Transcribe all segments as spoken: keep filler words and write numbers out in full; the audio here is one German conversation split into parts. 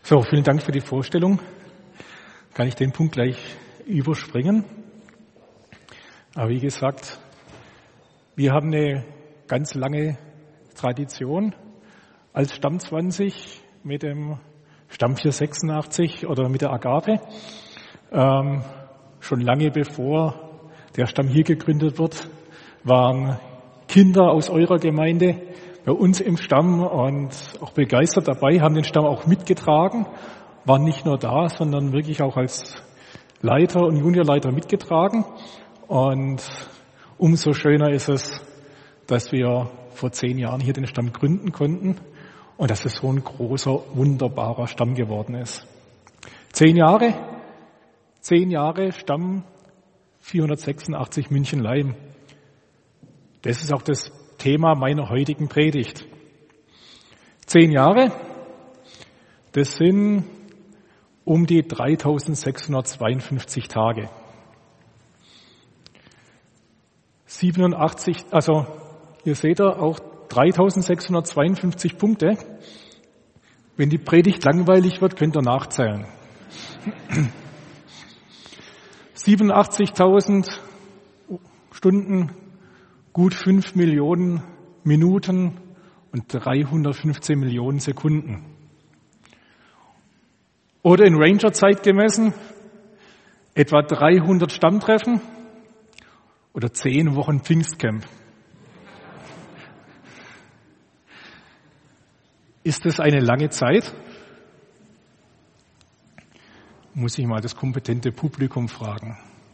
So, vielen Dank für die Vorstellung. Kann ich den Punkt gleich überspringen. Aber wie gesagt, wir haben eine ganz lange Tradition als Stamm zwanzig mit dem Stamm vierhundertsechsundachtzig oder mit der Agape. Ähm, schon lange bevor der Stamm hier gegründet wird, waren Kinder aus eurer Gemeinde bei uns im Stamm und auch begeistert dabei, haben den Stamm auch mitgetragen, waren nicht nur da, sondern wirklich auch als Leiter und Juniorleiter mitgetragen. Und umso schöner ist es, dass wir vor zehn Jahren hier den Stamm gründen konnten und dass es so ein großer, wunderbarer Stamm geworden ist. Zehn Jahre, zehn Jahre Stamm vierhundertsechsundachtzig München-Leim. Das ist auch das Thema meiner heutigen Predigt. Zehn Jahre, das sind um die dreitausendsechshundertzweiundfünfzig Tage. siebenundachtzig, also hier seht ihr auch dreitausendsechshundertzweiundfünfzig Punkte. Wenn die Predigt langweilig wird, könnt ihr nachzählen. siebenundachtzigtausend Stunden, gut fünf Millionen Minuten und dreihundertfünfzehn Millionen Sekunden. Oder in Ranger-Zeit gemessen, etwa dreihundert Stammtreffen oder zehn Wochen Pfingstcamp. Ist das eine lange Zeit? Muss ich mal das kompetente Publikum fragen.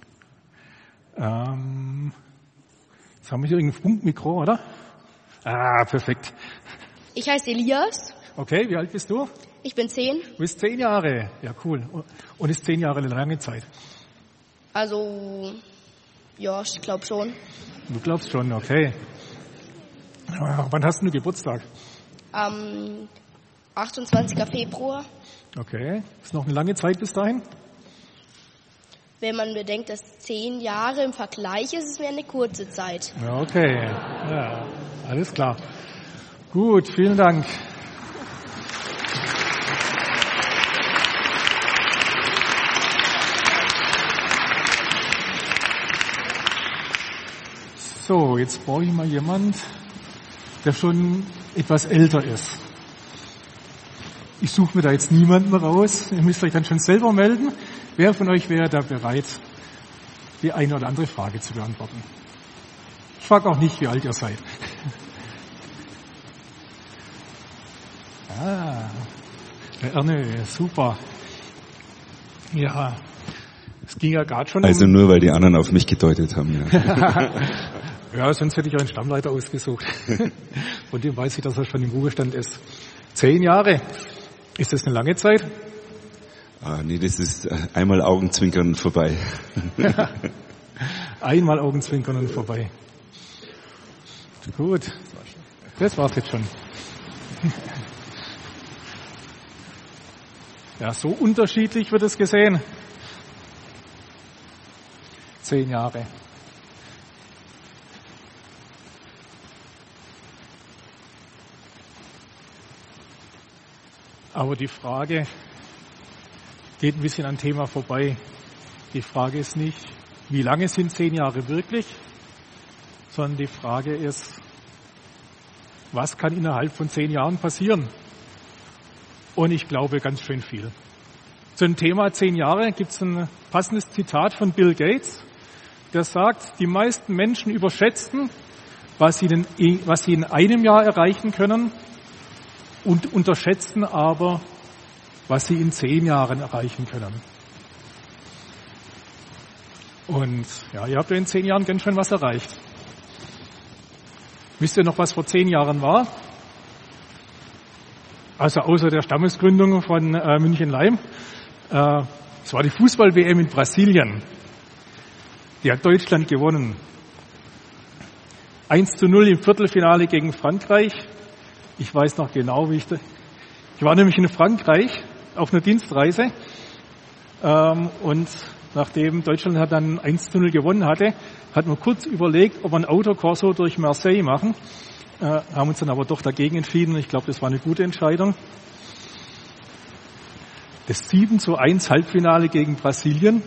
Ähm, jetzt haben wir hier irgendein Funkmikro, oder? Ah, perfekt. Ich heiße Elias. Okay, wie alt bist du? Ich bin zehn. Du bist zehn Jahre. Ja, cool. Und ist zehn Jahre eine lange Zeit? Also, ja, ich glaube schon. Du glaubst schon, okay. Wann hast du Geburtstag? Am achtundzwanzigsten Februar. Okay. Ist noch eine lange Zeit bis dahin? Wenn man bedenkt, dass zehn Jahre im Vergleich ist, ist es mir eine kurze Zeit. Ja, okay. Ja, alles klar. Gut, vielen Dank. So, jetzt brauche ich mal jemand, der schon etwas älter ist. Ich suche mir da jetzt niemanden raus. Ihr müsst euch dann schon selber melden. Wer von euch wäre da bereit, die eine oder andere Frage zu beantworten? Ich frage auch nicht, wie alt ihr seid. Ah, der Erne, super. Ja, es ging ja gerade schon Also um... nur, weil die anderen auf mich gedeutet haben. Ja, ja, sonst hätte ich einen Stammleiter ausgesucht. Von dem weiß ich, dass er schon im Ruhestand ist. Zehn Jahre. Ist das eine lange Zeit? ah, nee, das ist einmal Augenzwinkern und vorbei. Einmal Augenzwinkern und vorbei. Gut, das war's jetzt schon. Ja, so unterschiedlich wird es gesehen. Zehn Jahre. Aber die Frage geht ein bisschen am Thema vorbei. Die Frage ist nicht, wie lange sind zehn Jahre wirklich, sondern die Frage ist, was kann innerhalb von zehn Jahren passieren? Und ich glaube, ganz schön viel. Zum Thema zehn Jahre gibt es ein passendes Zitat von Bill Gates, der sagt, die meisten Menschen überschätzen, was sie in, was sie in einem Jahr erreichen können, und unterschätzen aber, was sie in zehn Jahren erreichen können. Und ja, ihr habt ja in zehn Jahren ganz schön was erreicht. Wisst ihr noch, was vor zehn Jahren war? Also außer der Stammesgründung von äh, München-Leim. Äh, es war die Fußball-W M in Brasilien. Die hat Deutschland gewonnen. eins zu null im Viertelfinale gegen Frankreich. Ich weiß noch genau, wie ich da, ich war nämlich in Frankreich auf einer Dienstreise, ähm, und nachdem Deutschland hat dann eins zu null gewonnen hatte, hat man kurz überlegt, ob wir ein Autokorso durch Marseille machen, äh, haben uns dann aber doch dagegen entschieden. Ich glaube, das war eine gute Entscheidung. Das sieben zu eins Halbfinale gegen Brasilien.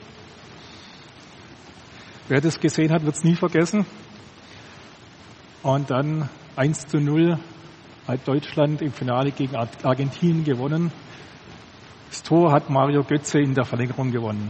Wer das gesehen hat, wird es nie vergessen. Und dann eins zu null hat Deutschland im Finale gegen Argentinien gewonnen. Das Tor hat Mario Götze in der Verlängerung gewonnen.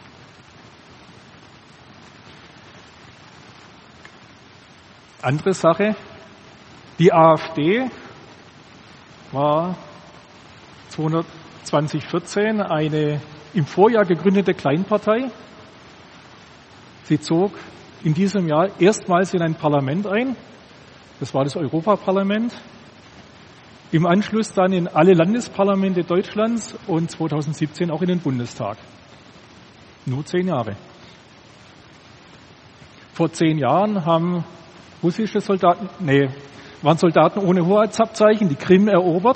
Andere Sache, die AfD war zwanzig vierzehn eine im Vorjahr gegründete Kleinpartei. Sie zog in diesem Jahr erstmals in ein Parlament ein. Das war das Europaparlament. Im Anschluss dann in alle Landesparlamente Deutschlands und zweitausendsiebzehn auch in den Bundestag. Nur zehn Jahre. Vor zehn Jahren haben russische Soldaten, nee, waren Soldaten ohne Hoheitsabzeichen die Krim erobert.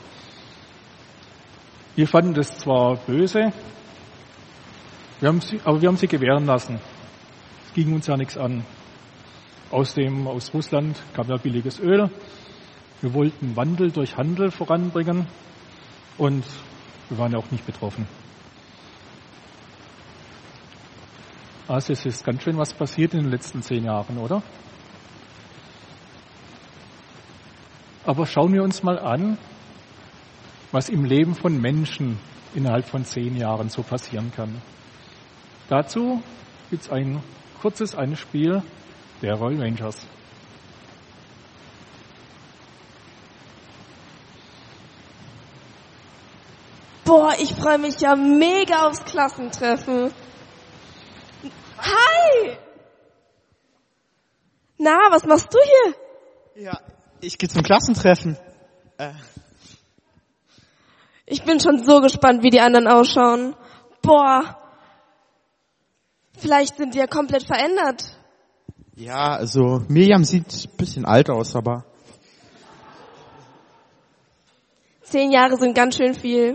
Wir fanden das zwar böse, wir haben sie, aber wir haben sie gewähren lassen. Es ging uns ja nichts an. Außerdem aus Russland kam ja billiges Öl. Wir wollten Wandel durch Handel voranbringen und wir waren ja auch nicht betroffen. Also es ist ganz schön was passiert in den letzten zehn Jahren, oder? Aber schauen wir uns mal an, was im Leben von Menschen innerhalb von zehn Jahren so passieren kann. Dazu gibt es ein kurzes Anspiel der Royal Rangers. Boah, ich freue mich ja mega aufs Klassentreffen. Hi! Na, was machst du hier? Ja, ich gehe zum Klassentreffen. Äh. Ich bin schon so gespannt, wie die anderen ausschauen. Boah, vielleicht sind die ja komplett verändert. Ja, also Miriam sieht ein bisschen alt aus, aber... Zehn Jahre sind ganz schön viel.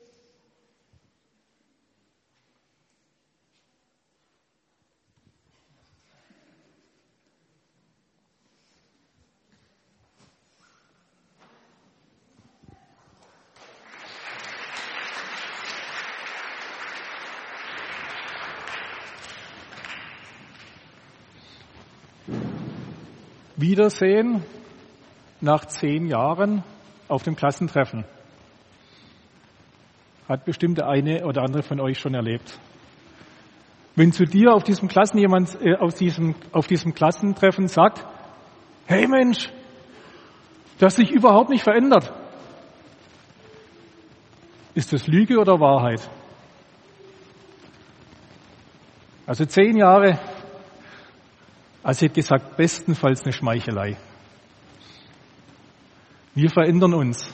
Wiedersehen nach zehn Jahren auf dem Klassentreffen. Hat bestimmt der eine oder andere von euch schon erlebt. Wenn zu dir auf diesem Klassen jemand äh, auf diesem auf diesem Klassentreffen sagt: Hey Mensch, du hast dich überhaupt nicht verändert. Ist das Lüge oder Wahrheit? Also zehn Jahre. Also ich hätte gesagt, bestenfalls eine Schmeichelei. Wir verändern uns.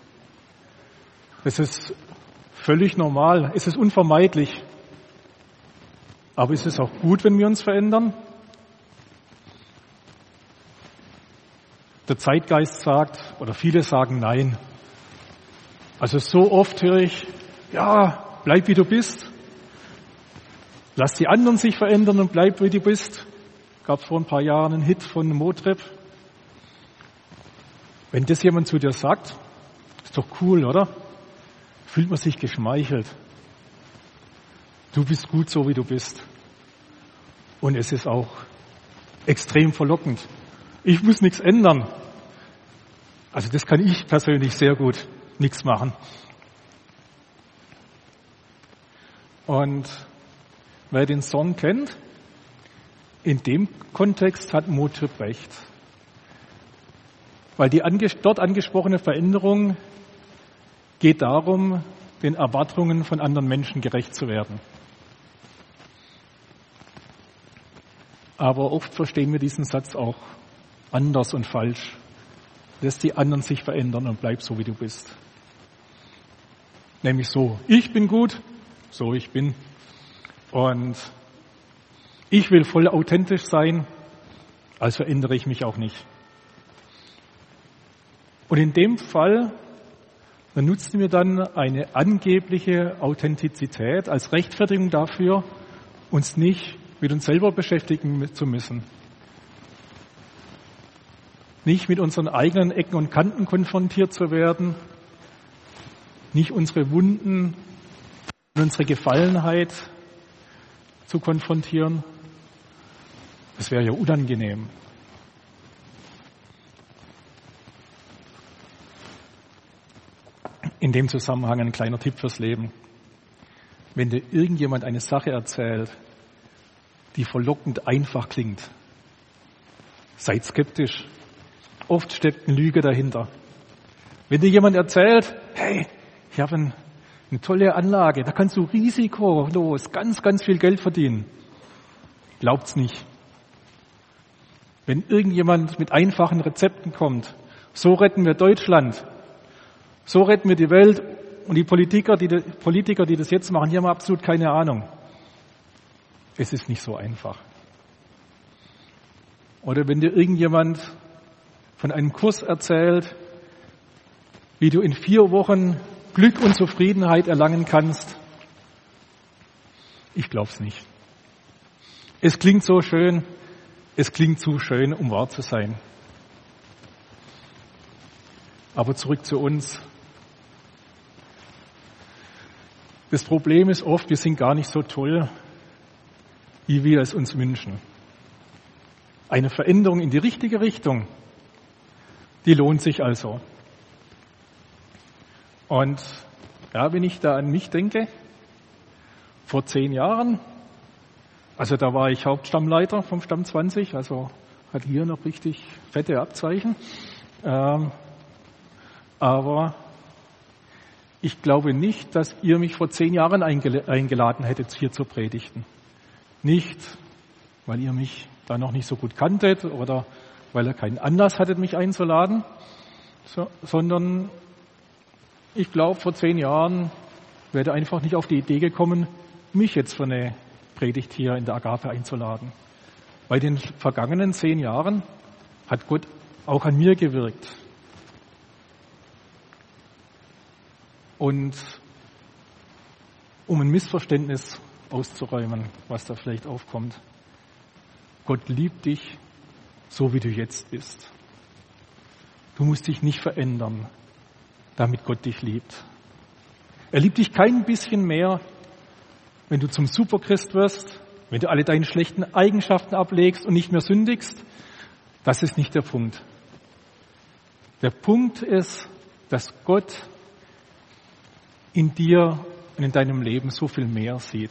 Es ist völlig normal, es ist unvermeidlich. Aber ist es auch gut, wenn wir uns verändern? Der Zeitgeist sagt, oder viele sagen nein. Also so oft höre ich, ja, bleib wie du bist. Lass die anderen sich verändern und bleib wie du bist. Gab es vor ein paar Jahren einen Hit von Motrip. Wenn das jemand zu dir sagt, ist doch cool, oder? Fühlt man sich geschmeichelt. Du bist gut so, wie du bist. Und es ist auch extrem verlockend. Ich muss nichts ändern. Also das kann ich persönlich sehr gut, nichts machen. Und wer den Song kennt, in dem Kontext hat Motrip recht. Weil die anges- dort angesprochene Veränderung geht darum, den Erwartungen von anderen Menschen gerecht zu werden. Aber oft verstehen wir diesen Satz auch anders und falsch. Lass die anderen sich verändern und bleib so, wie du bist. Nämlich so, ich bin gut, so ich bin. Und ich will voll authentisch sein, also verändere ich mich auch nicht. Und in dem Fall, dann nutzen wir dann eine angebliche Authentizität als Rechtfertigung dafür, uns nicht mit uns selber beschäftigen zu müssen. Nicht mit unseren eigenen Ecken und Kanten konfrontiert zu werden, nicht unsere Wunden und unsere Gefallenheit zu konfrontieren? Das wäre ja unangenehm. In dem Zusammenhang ein kleiner Tipp fürs Leben. Wenn dir irgendjemand eine Sache erzählt, die verlockend einfach klingt, seid skeptisch. Oft steckt eine Lüge dahinter. Wenn dir jemand erzählt, hey, ich habe ein, eine tolle Anlage, da kannst du risikolos ganz, ganz viel Geld verdienen, glaubt's nicht. Wenn irgendjemand mit einfachen Rezepten kommt, so retten wir Deutschland, so retten wir die Welt, und die Politiker, die, Politiker, die das jetzt machen, die haben absolut keine Ahnung. Es ist nicht so einfach. Oder wenn dir irgendjemand von einem Kurs erzählt, wie du in vier Wochen Glück und Zufriedenheit erlangen kannst, ich glaub's nicht. Es klingt so schön, es klingt zu schön, um wahr zu sein. Aber zurück zu uns. Das Problem ist oft, wir sind gar nicht so toll, wie wir es uns wünschen. Eine Veränderung in die richtige Richtung, die lohnt sich also. Und ja, wenn ich da an mich denke, vor zehn Jahren, also da war ich Hauptstammleiter vom Stamm zwanzig, also hatte hier noch richtig fette Abzeichen. Ähm, aber ich glaube nicht, dass ihr mich vor zehn Jahren eingeladen hättet, hier zu predigten. Nicht, weil ihr mich da noch nicht so gut kanntet oder weil ihr keinen Anlass hattet, mich einzuladen, so, sondern ich glaube, vor zehn Jahren wäre einfach nicht auf die Idee gekommen, mich jetzt für eine Predigt hier in der Agape einzuladen. Bei den vergangenen zehn Jahren hat Gott auch an mir gewirkt. Und um ein Missverständnis auszuräumen, was da vielleicht aufkommt. Gott liebt dich, so wie du jetzt bist. Du musst dich nicht verändern, damit Gott dich liebt. Er liebt dich kein bisschen mehr, wenn du zum Superchrist wirst, wenn du alle deine schlechten Eigenschaften ablegst und nicht mehr sündigst. Das ist nicht der Punkt. Der Punkt ist, dass Gott in dir und in deinem Leben so viel mehr sieht.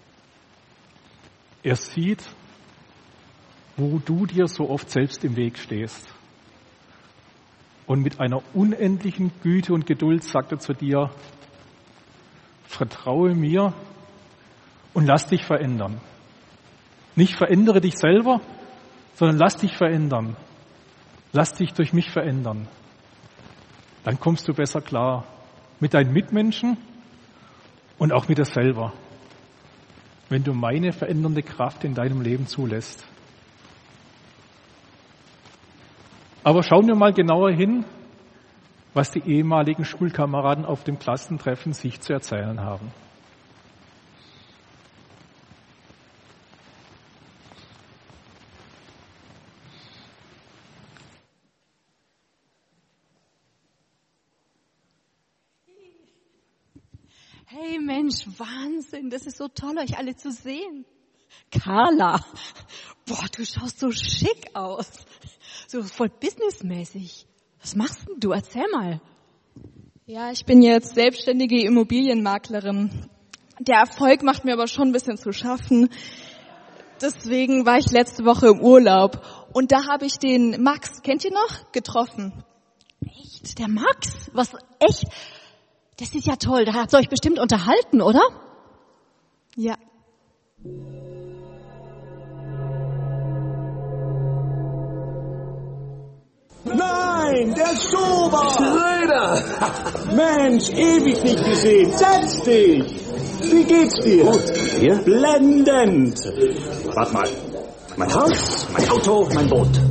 Er sieht, wo du dir so oft selbst im Weg stehst. Und mit einer unendlichen Güte und Geduld sagt er zu dir, vertraue mir und lass dich verändern. Nicht verändere dich selber, sondern lass dich verändern. Lass dich durch mich verändern. Dann kommst du besser klar mit deinen Mitmenschen und auch mit dir selber, wenn du meine verändernde Kraft in deinem Leben zulässt. Aber schauen wir mal genauer hin, was die ehemaligen Schulkameraden auf dem Klassentreffen sich zu erzählen haben. Hey Mensch, Wahnsinn, das ist so toll, euch alle zu sehen. Carla, boah, du schaust so schick aus, so voll businessmäßig. Was machst denn du? Erzähl mal. Ja, ich bin jetzt selbstständige Immobilienmaklerin. Der Erfolg macht mir aber schon ein bisschen zu schaffen. Deswegen war ich letzte Woche im Urlaub und da habe ich den Max, kennt ihr noch, getroffen. Echt? Der Max? Was? Echt? Das ist ja toll, da habt ihr euch bestimmt unterhalten, oder? Ja. Nein, der Schober! Schröder! Mensch, ewig nicht gesehen. Setz dich! Wie geht's dir? Gut, dir? Blendend! Warte mal. Mein Haus, mein Auto, mein Boot.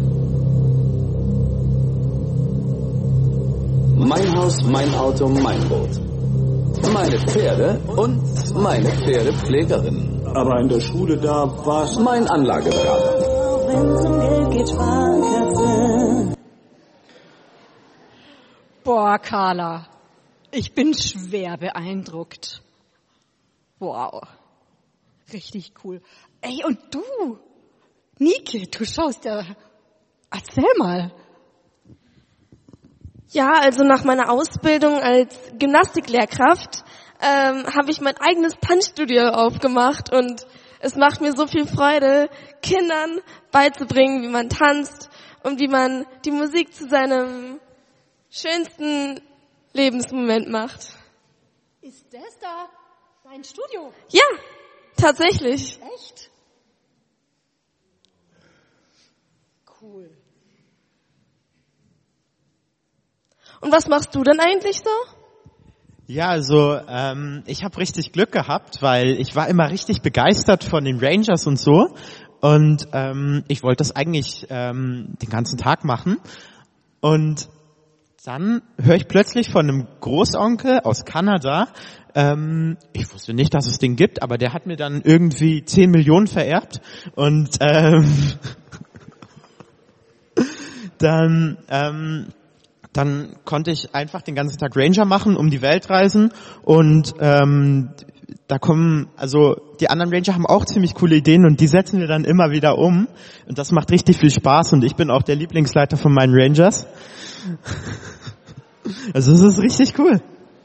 Mein Haus, mein Auto, mein Boot. Meine Pferde und meine Pferdepflegerin. Aber in der Schule, da war's... Mein Anlageberater. Wenn's um Geld geht, Sparkasse. Boah, Carla, Ich bin schwer beeindruckt. Wow. Richtig cool. Ey, und du, Nike, du schaust ja, erzähl mal. Ja, also nach meiner Ausbildung als Gymnastiklehrkraft ähm, habe ich mein eigenes Tanzstudio aufgemacht und es macht mir so viel Freude, Kindern beizubringen, wie man tanzt und wie man die Musik zu seinem schönsten Lebensmoment macht. Ist das da dein Studio? Ja, tatsächlich. Echt? Cool. Und was machst du denn eigentlich so? Ja, also ähm, ich habe richtig Glück gehabt, weil ich war immer richtig begeistert von den Rangers und so. Und ähm, ich wollte das eigentlich ähm, den ganzen Tag machen. Und dann höre ich plötzlich von einem Großonkel aus Kanada, ähm, ich wusste nicht, dass es den gibt, aber der hat mir dann irgendwie zehn Millionen vererbt. Und ähm, dann... Ähm, Dann konnte ich einfach den ganzen Tag Ranger machen, um die Welt reisen und ähm, da kommen, also die anderen Ranger haben auch ziemlich coole Ideen und die setzen wir dann immer wieder um und das macht richtig viel Spaß und ich bin auch der Lieblingsleiter von meinen Rangers. Also es ist richtig cool.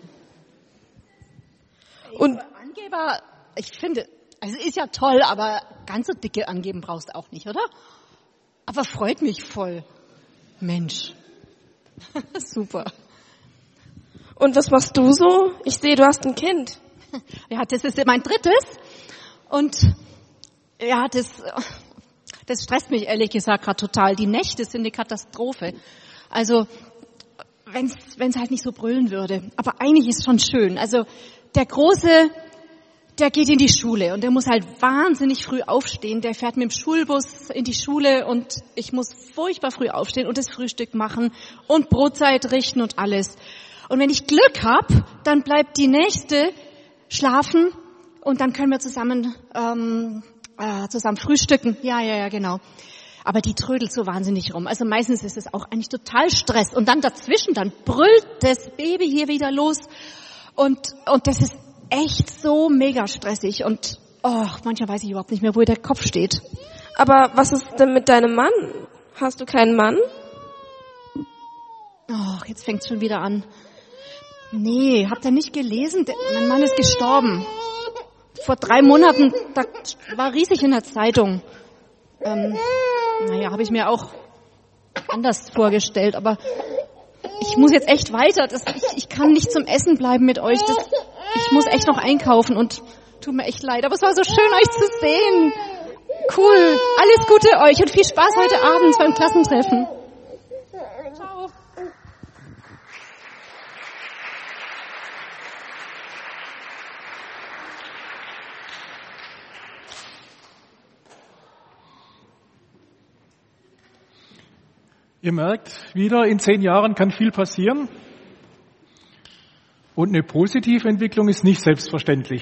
Und Angeber, ich finde, also ist ja toll, aber ganz so dicke angeben brauchst du auch nicht, oder? Aber freut mich voll. Mensch. Super. Und was machst du so? Ich sehe, du hast ein Kind. Ja, das ist mein drittes. Und ja, das, das stresst mich ehrlich gesagt gerade total. Die Nächte sind eine Katastrophe. Also, wenn es halt nicht so brüllen würde. Aber eigentlich ist es schon schön. Also, der Große, der geht in die Schule und der muss halt wahnsinnig früh aufstehen. Der fährt mit dem Schulbus in die Schule und ich muss furchtbar früh aufstehen und das Frühstück machen und Brotzeit richten und alles. Und wenn ich Glück habe, dann bleibt die Nächste schlafen und dann können wir zusammen ähm, äh, zusammen frühstücken. Ja, ja, ja, genau. Aber die trödelt so wahnsinnig rum. Also meistens ist es auch eigentlich total Stress. Und dann dazwischen, dann brüllt das Baby hier wieder los und und das ist echt so mega stressig und oh, manchmal weiß ich überhaupt nicht mehr, wo der Kopf steht. Aber was ist denn mit deinem Mann? Hast du keinen Mann? Oh, jetzt fängt's schon wieder an. Nee, habt ihr nicht gelesen? Der, mein Mann ist gestorben. Vor drei Monaten, da war riesig in der Zeitung. Ähm, naja, habe ich mir auch anders vorgestellt, aber ich muss jetzt echt weiter. Das, ich, ich kann nicht zum Essen bleiben mit euch. Das, ich muss echt noch einkaufen und tut mir echt leid. Aber es war so schön, euch zu sehen. Cool. Alles Gute euch und viel Spaß heute Abend beim Klassentreffen. Ciao. Ihr merkt wieder, in zehn Jahren kann viel passieren. Und eine positive Entwicklung ist nicht selbstverständlich.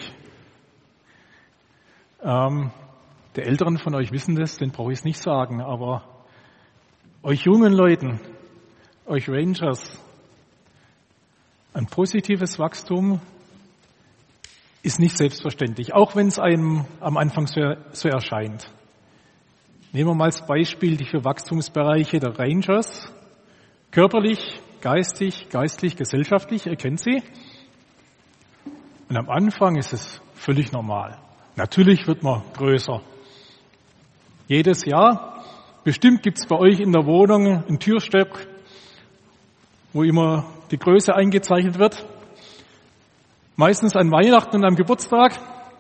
Ähm, die Älteren von euch wissen das, den brauche ich es nicht sagen, aber euch jungen Leuten, euch Rangers, ein positives Wachstum ist nicht selbstverständlich, auch wenn es einem am Anfang so, so erscheint. Nehmen wir mal als Beispiel die vier Wachstumsbereiche der Rangers. Körperlich, geistig, geistlich, gesellschaftlich, ihr kennt sie. Und am Anfang ist es völlig normal. Natürlich wird man größer. Jedes Jahr, bestimmt gibt es bei euch in der Wohnung einen Türstock, wo immer die Größe eingezeichnet wird. Meistens an Weihnachten und am Geburtstag.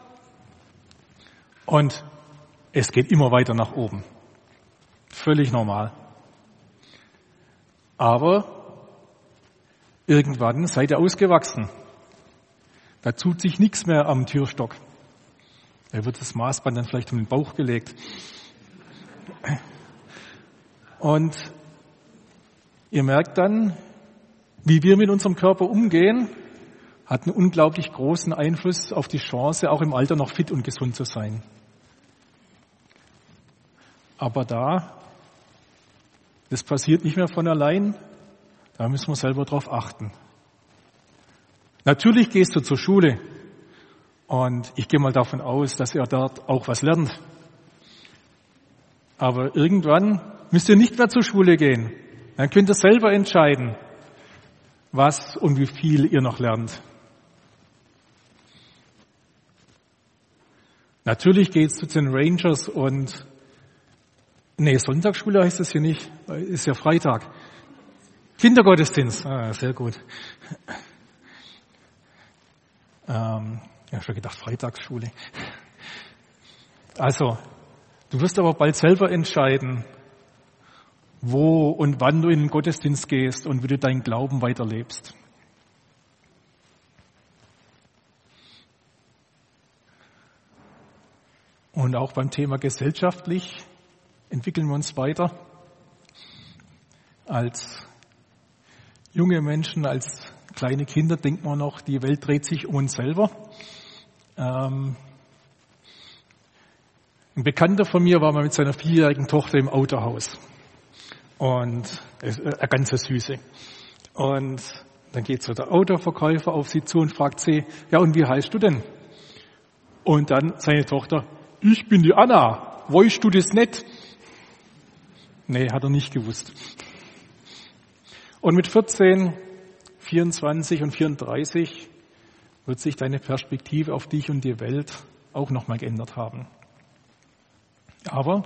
Und es geht immer weiter nach oben. Völlig normal. Aber irgendwann seid ihr ausgewachsen. Da tut sich nichts mehr am Türstock. Da wird das Maßband dann vielleicht um den Bauch gelegt. Und ihr merkt dann, wie wir mit unserem Körper umgehen, hat einen unglaublich großen Einfluss auf die Chance, auch im Alter noch fit und gesund zu sein. Aber da, das passiert nicht mehr von allein, da müssen wir selber drauf achten. Natürlich gehst du zur Schule und ich gehe mal davon aus, dass ihr dort auch was lernt. Aber irgendwann müsst ihr nicht mehr zur Schule gehen. Dann könnt ihr selber entscheiden, was und wie viel ihr noch lernt. Natürlich geht's zu den Rangers und nee, Sonntagsschule heißt das hier nicht, ist ja Freitag. Kindergottesdienst, ah, sehr gut. Ähm, ich habe schon gedacht, Freitagsschule. Also, du wirst aber bald selber entscheiden, wo und wann du in den Gottesdienst gehst und wie du deinen Glauben weiterlebst. Und auch beim Thema gesellschaftlich entwickeln wir uns weiter. Als junge Menschen, als kleine Kinder denkt man noch, die Welt dreht sich um uns selber. Ähm, ein Bekannter von mir war mal mit seiner vierjährigen Tochter im Autohaus. Und äh, eine ganz süße. Und dann geht so der Autoverkäufer auf sie zu und fragt sie, ja, und wie heißt du denn? Und dann seine Tochter, ich bin die Anna, weißt du das nicht? Nee, hat er nicht gewusst. Und mit vierzehn, vierundzwanzig und vierunddreißig wird sich deine Perspektive auf dich und die Welt auch nochmal geändert haben. Aber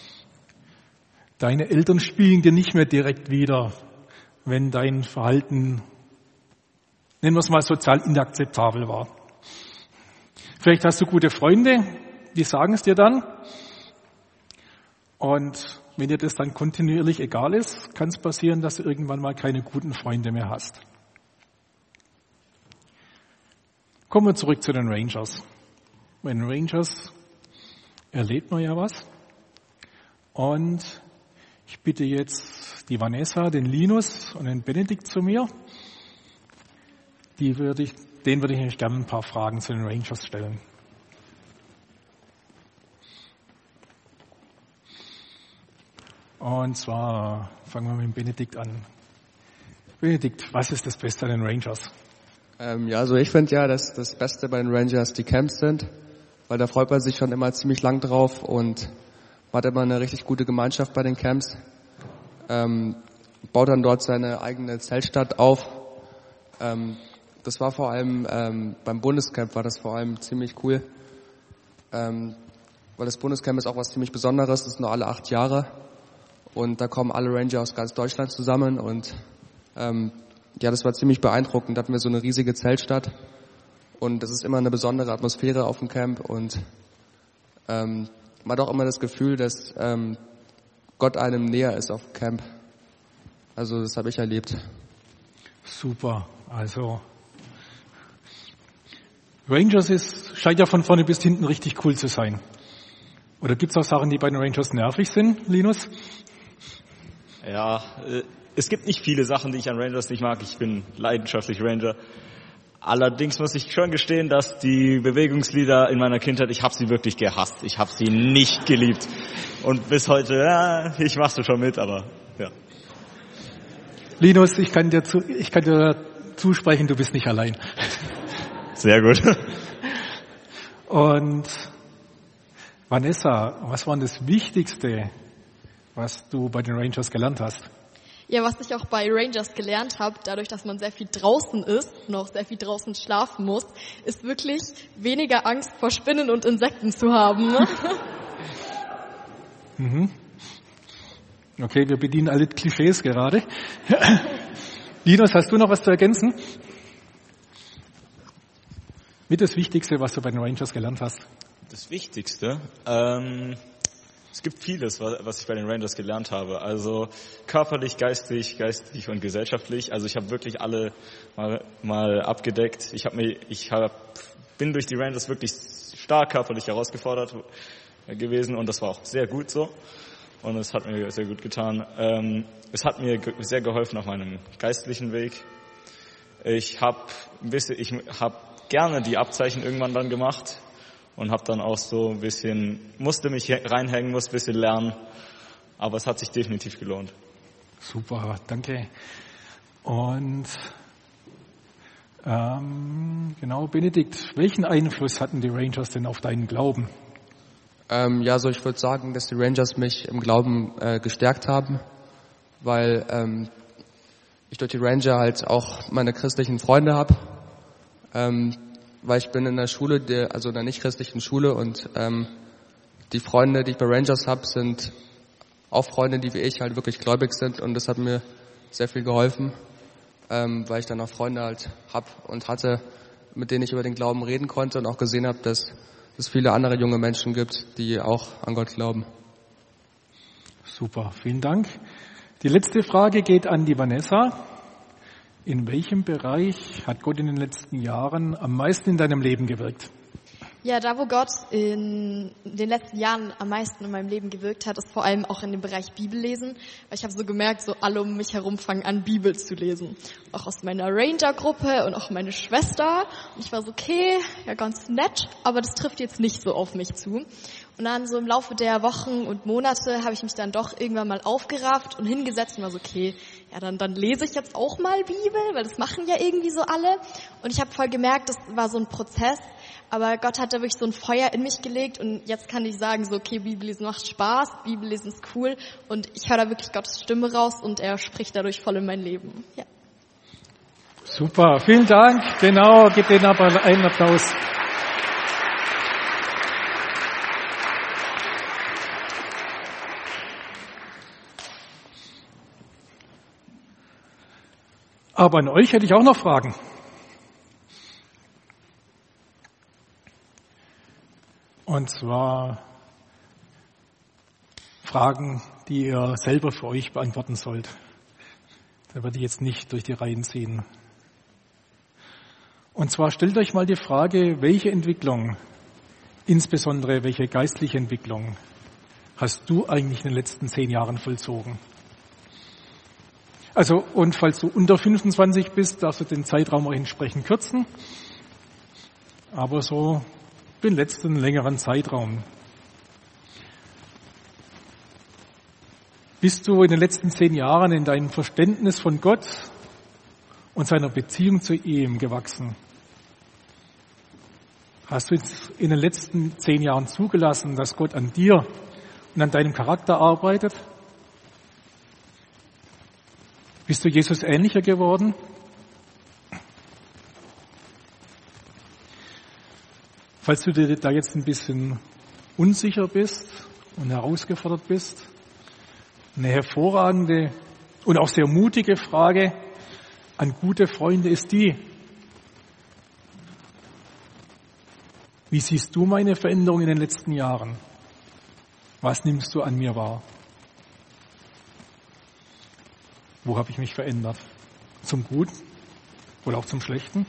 deine Eltern spiegeln dir nicht mehr direkt wider, wenn dein Verhalten, nennen wir es mal, sozial inakzeptabel war. Vielleicht hast du gute Freunde, die sagen es dir dann. Und wenn dir das dann kontinuierlich egal ist, kann es passieren, dass du irgendwann mal keine guten Freunde mehr hast. Kommen wir zurück zu den Rangers. Bei den Rangers erlebt man ja was. Und ich bitte jetzt die Vanessa, den Linus und den Benedikt zu mir. Die würde ich, denen würde ich nämlich gerne ein paar Fragen zu den Rangers stellen. Und zwar fangen wir mit dem Benedikt an. Benedikt, was ist das Beste an den Rangers? Ähm, ja, also ich finde ja, dass das Beste bei den Rangers die Camps sind, weil da freut man sich schon immer ziemlich lang drauf und man hat immer eine richtig gute Gemeinschaft bei den Camps. Ähm, baut dann dort seine eigene Zeltstadt auf. Ähm, das war vor allem ähm, beim Bundescamp war das vor allem ziemlich cool, ähm, weil das Bundescamp ist auch was ziemlich Besonderes, das ist nur alle acht Jahre. Und da kommen alle Ranger aus ganz Deutschland zusammen und ähm, ja, das war ziemlich beeindruckend. Da hatten wir so eine riesige Zeltstadt und das ist immer eine besondere Atmosphäre auf dem Camp und ähm, man hat auch immer das Gefühl, dass ähm, Gott einem näher ist auf dem Camp. Also das habe ich erlebt. Super, also Rangers ist, scheint ja von vorne bis hinten richtig cool zu sein. Oder gibt es auch Sachen, die bei den Rangers nervig sind, Linus? Ja, es gibt nicht viele Sachen, die ich an Rangers nicht mag. Ich bin leidenschaftlich Ranger. Allerdings muss ich schon gestehen, dass die Bewegungslieder in meiner Kindheit, ich habe sie wirklich gehasst. Ich habe sie nicht geliebt. Und bis heute, ja, ich mach's schon mit, aber ja. Linus, ich kann dir, zu, ich kann dir zusprechen, du bist nicht allein. Sehr gut. Und Vanessa, was war das Wichtigste, was du bei den Rangers gelernt hast? Ja, was ich auch bei Rangers gelernt habe, dadurch, dass man sehr viel draußen ist und auch sehr viel draußen schlafen muss, ist wirklich weniger Angst vor Spinnen und Insekten zu haben. Ne? Mhm. Okay, wir bedienen alle Klischees gerade. Linus, hast du noch was zu ergänzen? Mit das Wichtigste, was du bei den Rangers gelernt hast? Das Wichtigste? Ähm, es gibt vieles, was ich bei den Rangers gelernt habe. Also körperlich, geistig, geistig und gesellschaftlich. Also ich habe wirklich alle mal, mal abgedeckt. Ich habe mir, ich hab, bin durch die Rangers wirklich stark körperlich herausgefordert gewesen und das war auch sehr gut so. Und es hat mir sehr gut getan. Ähm, es hat mir ge- sehr geholfen auf meinem geistlichen Weg. Ich habe ein bisschen, ich habe gerne die Abzeichen irgendwann dann gemacht und habe dann auch so ein bisschen, musste mich reinhängen, musste ein bisschen lernen, aber es hat sich definitiv gelohnt. Super, danke. Und Ähm, genau, Benedikt, welchen Einfluss hatten die Rangers denn auf deinen Glauben? Ähm, ja, so ich würde sagen, dass die Rangers mich im Glauben äh, gestärkt haben, weil ähm, ich durch die Ranger halt auch meine christlichen Freunde habe, ähm, weil ich bin in der Schule, der, also in der nicht christlichen Schule und ähm, die Freunde, die ich bei Rangers habe, sind auch Freunde, die wie ich halt wirklich gläubig sind und das hat mir sehr viel geholfen, ähm, weil ich dann auch Freunde halt hab und hatte, mit denen ich über den Glauben reden konnte und auch gesehen habe, dass es viele andere junge Menschen gibt, die auch an Gott glauben. Super, vielen Dank. Die letzte Frage geht an die Vanessa. In welchem Bereich hat Gott in den letzten Jahren am meisten in deinem Leben gewirkt? Ja, da wo Gott in den letzten Jahren am meisten in meinem Leben gewirkt hat, ist vor allem auch in dem Bereich Bibellesen. Weil ich habe so gemerkt, so alle um mich herum fangen an, Bibel zu lesen. Auch aus meiner Ranger-Gruppe und auch meine Schwester. Und ich war so, okay, ja ganz nett, aber das trifft jetzt nicht so auf mich zu. Und dann so im Laufe der Wochen und Monate habe ich mich dann doch irgendwann mal aufgerafft und hingesetzt und war so, okay, ja dann, dann lese ich jetzt auch mal Bibel, weil das machen ja irgendwie so alle. Und ich habe voll gemerkt, das war so ein Prozess, aber Gott hat da wirklich so ein Feuer in mich gelegt und jetzt kann ich sagen, so okay, Bibellesen macht Spaß, Bibellesen ist cool und ich höre da wirklich Gottes Stimme raus und er spricht dadurch voll in mein Leben. Ja. Super, vielen Dank. Genau, gib denen aber einen Applaus. Aber an euch hätte ich auch noch Fragen. Und zwar Fragen, die ihr selber für euch beantworten sollt. Da werde ich jetzt nicht durch die Reihen ziehen. Und zwar stellt euch mal die Frage, welche Entwicklung, insbesondere welche geistliche Entwicklung, hast du eigentlich in den letzten zehn Jahren vollzogen? Also, und falls du unter fünfundzwanzig bist, darfst du den Zeitraum auch entsprechend kürzen. Aber so den letzten längeren Zeitraum. Bist du in den letzten zehn Jahren in deinem Verständnis von Gott und seiner Beziehung zu ihm gewachsen? Hast du in den letzten zehn Jahren zugelassen, dass Gott an dir und an deinem Charakter arbeitet? Bist du Jesus ähnlicher geworden? Falls du dir da jetzt ein bisschen unsicher bist und herausgefordert bist, eine hervorragende und auch sehr mutige Frage an gute Freunde ist die: Wie siehst du meine Veränderung in den letzten Jahren? Was nimmst du an mir wahr? Wo habe ich mich verändert? Zum Guten oder auch zum Schlechten?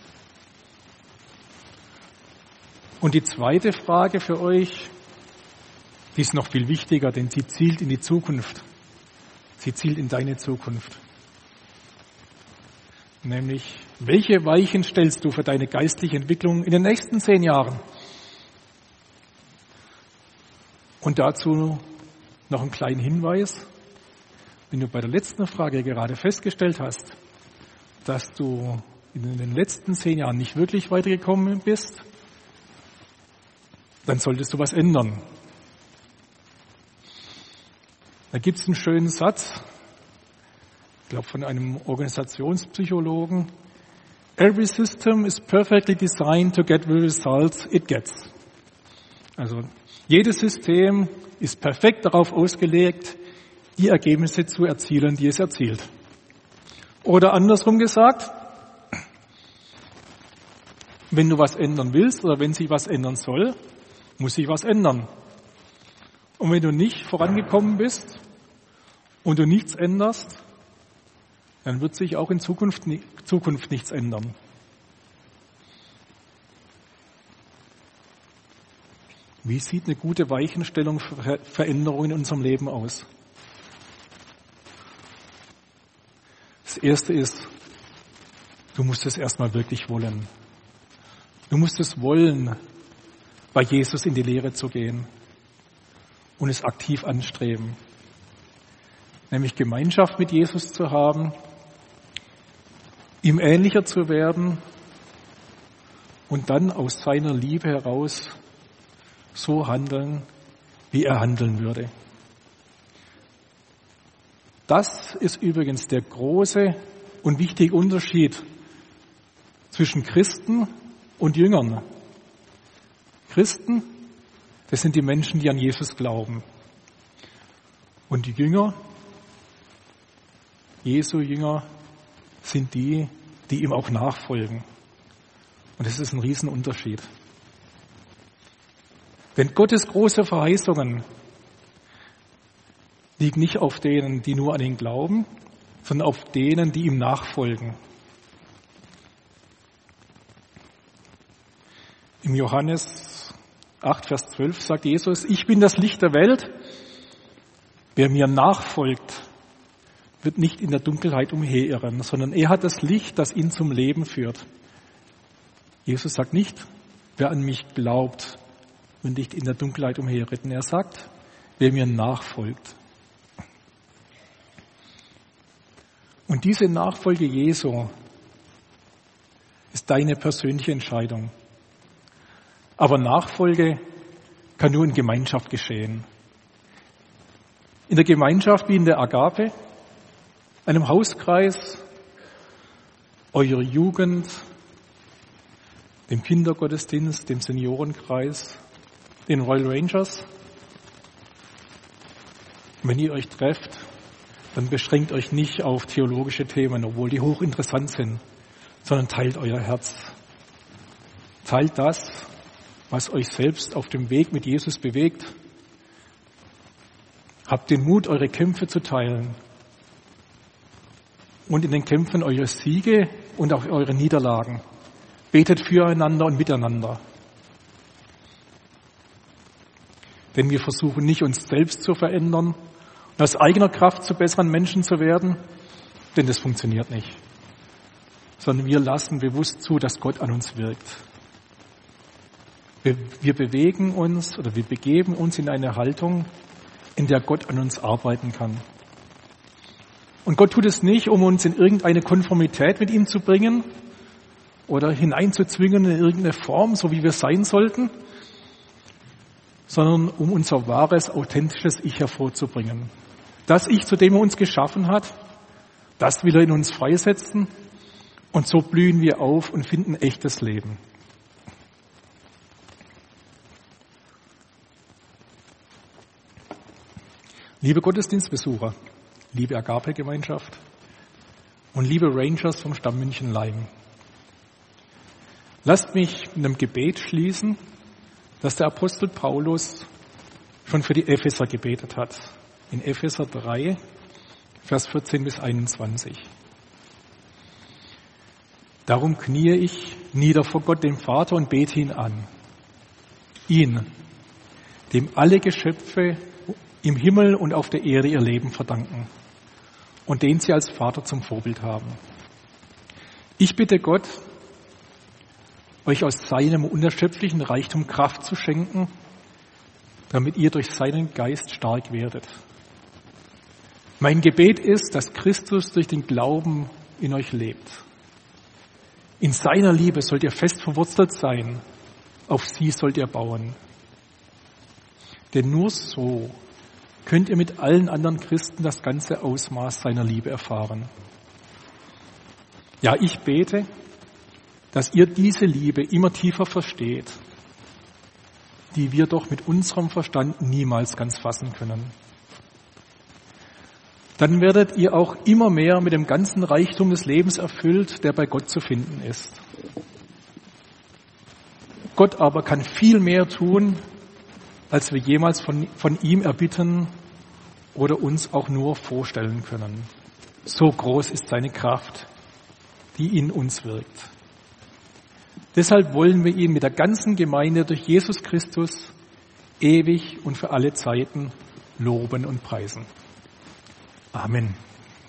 Und die zweite Frage für euch, die ist noch viel wichtiger, denn sie zielt in die Zukunft. Sie zielt in deine Zukunft. Nämlich, welche Weichen stellst du für deine geistliche Entwicklung in den nächsten zehn Jahren? Und dazu noch einen kleinen Hinweis. Wenn du bei der letzten Frage gerade festgestellt hast, dass du in den letzten zehn Jahren nicht wirklich weitergekommen bist, dann solltest du was ändern. Da gibt es einen schönen Satz, ich glaube von einem Organisationspsychologen: Every system is perfectly designed to get the results it gets. Also jedes System ist perfekt darauf ausgelegt, die Ergebnisse zu erzielen, die es erzielt. Oder andersrum gesagt, wenn du was ändern willst oder wenn sich was ändern soll, muss sich was ändern. Und wenn du nicht vorangekommen bist und du nichts änderst, dann wird sich auch in Zukunft, Zukunft nichts ändern. Wie sieht eine gute Weichenstellung für Veränderungen in unserem Leben aus? Das Erste ist, du musst es erstmal wirklich wollen. Du musst es wollen, bei Jesus in die Lehre zu gehen und es aktiv anstreben. Nämlich Gemeinschaft mit Jesus zu haben ihm ähnlicher zu werden und dann aus seiner Liebe heraus so handeln, wie er handeln würde. Das ist übrigens der große und wichtige Unterschied zwischen Christen und Jüngern. Christen, das sind die Menschen, die an Jesus glauben. Und die Jünger, Jesu Jünger, sind die, die ihm auch nachfolgen. Und das ist ein Riesenunterschied. Denn Gottes große Verheißungen liegen nicht auf denen, die nur an ihn glauben, sondern auf denen, die ihm nachfolgen. Im Johannes acht, Vers zwölf sagt Jesus, ich bin das Licht der Welt. Wer mir nachfolgt, wird nicht in der Dunkelheit umherirren, sondern er hat das Licht, das ihn zum Leben führt. Jesus sagt nicht, wer an mich glaubt, wird nicht in der Dunkelheit umherirren. Er sagt, wer mir nachfolgt. Und diese Nachfolge Jesu ist deine persönliche Entscheidung. Aber Nachfolge kann nur in Gemeinschaft geschehen. In der Gemeinschaft wie in der Agape, einem Hauskreis, eurer Jugend, dem Kindergottesdienst, dem Seniorenkreis, den Royal Rangers. Und wenn ihr euch trefft, dann beschränkt euch nicht auf theologische Themen, obwohl die hochinteressant sind, sondern teilt euer Herz. Teilt das, was euch selbst auf dem Weg mit Jesus bewegt. Habt den Mut, eure Kämpfe zu teilen und in den Kämpfen eure Siege und auch eure Niederlagen. Betet füreinander und miteinander. Denn wir versuchen nicht, uns selbst zu verändern und aus eigener Kraft zu besseren Menschen zu werden, denn das funktioniert nicht. Sondern wir lassen bewusst zu, dass Gott an uns wirkt. Wir, wir bewegen uns oder wir begeben uns in eine Haltung, in der Gott an uns arbeiten kann. Und Gott tut es nicht, um uns in irgendeine Konformität mit ihm zu bringen oder hineinzuzwingen in irgendeine Form, so wie wir sein sollten, sondern um unser wahres, authentisches Ich hervorzubringen. Das Ich, zu dem er uns geschaffen hat, das will er in uns freisetzen und so blühen wir auf und finden echtes Leben. Liebe Gottesdienstbesucher, liebe Agape-Gemeinschaft und liebe Rangers vom Stamm München-Leim, lasst mich mit einem Gebet schließen, das der Apostel Paulus schon für die Epheser gebetet hat. In Epheser drei, Vers vierzehn bis einundzwanzig. Darum kniee ich nieder vor Gott, dem Vater, und bete ihn an. Ihn, dem alle Geschöpfe im Himmel und auf der Erde ihr Leben verdanken und den sie als Vater zum Vorbild haben. Ich bitte Gott, euch aus seinem unerschöpflichen Reichtum Kraft zu schenken, damit ihr durch seinen Geist stark werdet. Mein Gebet ist, dass Christus durch den Glauben in euch lebt. In seiner Liebe sollt ihr fest verwurzelt sein, auf sie sollt ihr bauen. Denn nur so könnt ihr mit allen anderen Christen das ganze Ausmaß seiner Liebe erfahren. Ja, ich bete, dass ihr diese Liebe immer tiefer versteht, die wir doch mit unserem Verstand niemals ganz fassen können. Dann werdet ihr auch immer mehr mit dem ganzen Reichtum des Lebens erfüllt, der bei Gott zu finden ist. Gott aber kann viel mehr tun, als wir jemals von, von ihm erbitten oder uns auch nur vorstellen können. So groß ist seine Kraft, die in uns wirkt. Deshalb wollen wir ihn mit der ganzen Gemeinde durch Jesus Christus ewig und für alle Zeiten loben und preisen. Amen.